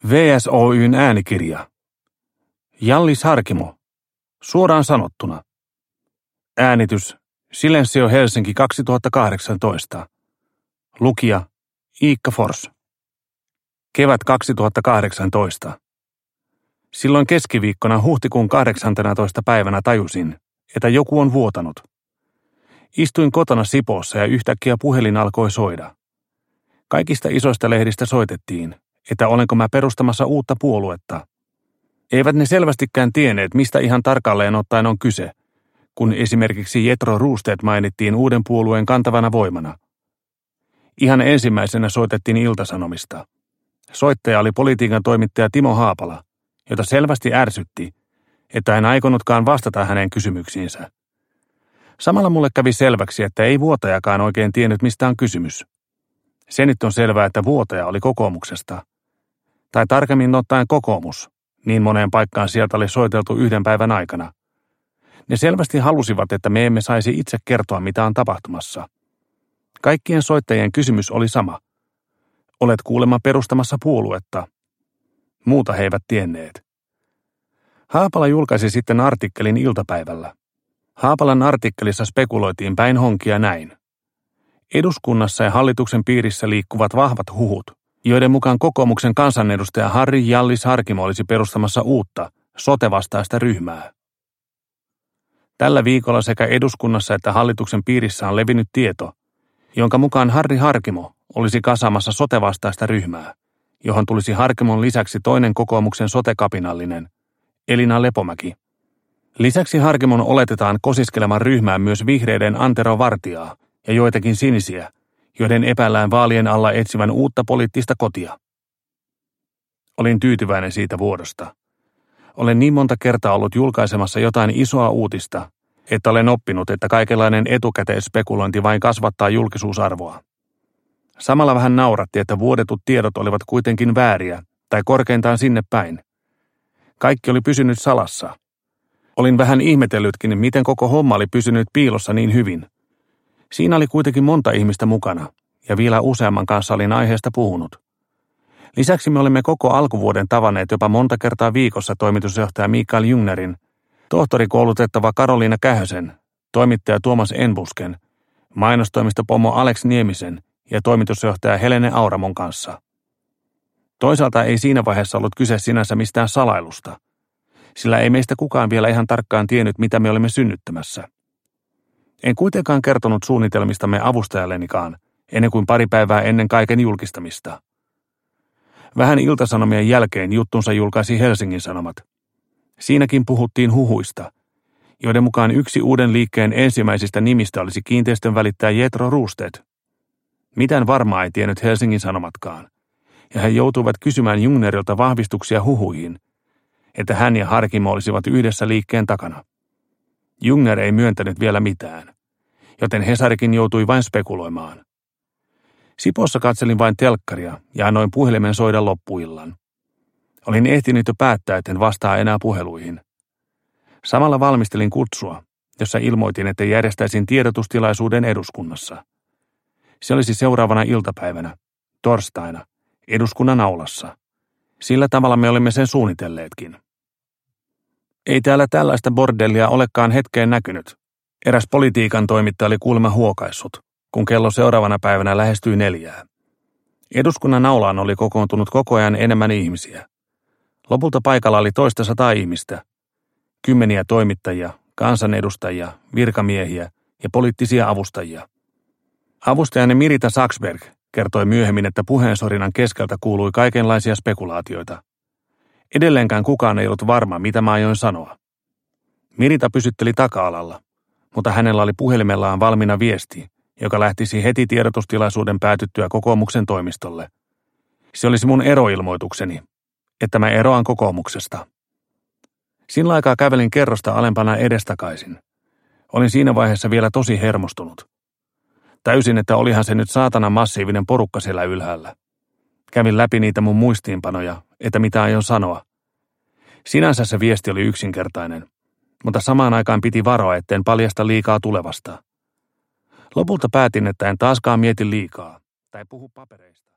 VSOY:n äänikirja. Hjallis Harkimo. Suoraan sanottuna. Äänitys. Silencio Helsinki 2018. Lukija. Iikka Fors. Kevät 2018. Silloin keskiviikkona huhtikuun 18. päivänä tajusin, että joku on vuotanut. Istuin kotona Sipoossa ja yhtäkkiä puhelin alkoi soida. Kaikista isoista lehdistä soitettiin, että olenko mä perustamassa uutta puoluetta. Eivät ne selvästikään tienneet, mistä ihan tarkalleen ottaen on kyse, kun esimerkiksi Jethro Roosted mainittiin uuden puolueen kantavana voimana. Ihan ensimmäisenä soitettiin Ilta-Sanomista. Soittaja oli politiikan toimittaja Timo Haapala, jota selvästi ärsytti, että en aikonutkaan vastata hänen kysymyksiinsä. Samalla mulle kävi selväksi, että ei vuotajakaan oikein tiennyt, mistä on kysymys. Se nyt on selvää, että vuotaja oli kokoomuksesta. Tai tarkemmin ottaen kokoomus. Niin moneen paikkaan sieltä oli soiteltu yhden päivän aikana. Ne selvästi halusivat, että me emme saisi itse kertoa, mitä on tapahtumassa. Kaikkien soittajien kysymys oli sama. Olet kuulemma perustamassa puoluetta. Muuta he eivät tienneet. Haapala julkaisi sitten artikkelin iltapäivällä. Haapalan artikkelissa spekuloitiin päin honkia näin. Eduskunnassa ja hallituksen piirissä liikkuvat vahvat huhut, joiden mukaan kokoomuksen kansanedustaja Hjallis Harkimo olisi perustamassa uutta, sote-vastaista ryhmää. Tällä viikolla sekä eduskunnassa että hallituksen piirissä on levinnyt tieto, jonka mukaan Harkimo olisi kasaamassa sote-vastaista ryhmää, johon tulisi Harkimon lisäksi toinen kokoomuksen sote-kapinallinen, Elina Lepomäki. Lisäksi Harkimon oletetaan kosiskeleman ryhmään myös vihreiden Antero Vartiaa ja joitakin sinisiä, joiden epäillään vaalien alla etsivän uutta poliittista kotia. Olin tyytyväinen siitä vuodosta. Olen niin monta kertaa ollut julkaisemassa jotain isoa uutista, että olen oppinut, että kaikenlainen etukäteisspekulointi vain kasvattaa julkisuusarvoa. Samalla vähän nauratti, että vuodetut tiedot olivat kuitenkin vääriä, tai korkeintaan sinne päin. Kaikki oli pysynyt salassa. Olin vähän ihmetellytkin, miten koko homma oli pysynyt piilossa niin hyvin. Siinä oli kuitenkin monta ihmistä mukana, ja vielä useamman kanssa olin aiheesta puhunut. Lisäksi me olimme koko alkuvuoden tavanneet jopa monta kertaa viikossa toimitusjohtaja Mikael Jungnerin, tohtorikoulutettava Karoliina Kähösen, toimittaja Tuomas Enbusken, mainostoimistopomo Alex Niemisen ja toimitusjohtaja Helene Auramon kanssa. Toisaalta ei siinä vaiheessa ollut kyse sinänsä mistään salailusta, sillä ei meistä kukaan vielä ihan tarkkaan tiennyt, mitä me olimme synnyttämässä. En kuitenkaan kertonut suunnitelmistamme avustajallenikaan, ennen kuin pari päivää ennen kaiken julkistamista. Vähän Ilta-Sanomien jälkeen juttunsa julkaisi Helsingin Sanomat. Siinäkin puhuttiin huhuista, joiden mukaan yksi uuden liikkeen ensimmäisistä nimistä olisi kiinteistön välittäjä Jethro Roosted. Mitään varmaa ei tiennyt Helsingin Sanomatkaan, ja he joutuivat kysymään Jungnerilta vahvistuksia huhuihin, että hän ja Harkimo olisivat yhdessä liikkeen takana. Jungner ei myöntänyt vielä mitään, joten Hesarikin joutui vain spekuloimaan. Sipoossa katselin vain telkkaria ja annoin puhelimen soida loppuillan. Olin ehtinyt jo päättää, etten vastaa enää puheluihin. Samalla valmistelin kutsua, jossa ilmoitin, että järjestäisin tiedotustilaisuuden eduskunnassa. Se olisi seuraavana iltapäivänä, torstaina, eduskunnan aulassa. Sillä tavalla me olimme sen suunnitelleetkin. Ei täällä tällaista bordellia olekaan hetkeen näkynyt. Eräs politiikan toimittaja oli kuulemma huokaissut, kun kello seuraavana päivänä lähestyi 4. Eduskunnan aulaan oli kokoontunut koko ajan enemmän ihmisiä. Lopulta paikalla oli toista 100 ihmistä. 10 toimittajia, kansanedustajia, virkamiehiä ja poliittisia avustajia. Avustajani Mirita Saksberg kertoi myöhemmin, että puheensorinan keskeltä kuului kaikenlaisia spekulaatioita. Edelleenkään kukaan ei ollut varma, mitä mä ajoin sanoa. Mirita pysytteli taka-alalla, mutta hänellä oli puhelimellaan valmiina viesti, joka lähtisi heti tiedotustilaisuuden päätyttyä kokoomuksen toimistolle. Se olisi mun eroilmoitukseni, että mä eroan kokoomuksesta. Sillä aikaa kävelin kerrosta alempana edestakaisin. Olin siinä vaiheessa vielä tosi hermostunut. Täysin, että olihan se nyt saatana massiivinen porukka siellä ylhäällä. Kävin läpi niitä mun muistiinpanoja, että mitä aion sanoa. Sinänsä se viesti oli yksinkertainen, mutta samaan aikaan piti varoa, etten paljasta liikaa tulevasta. Lopulta päätin, että en taaskaan mieti liikaa tai puhu papereista.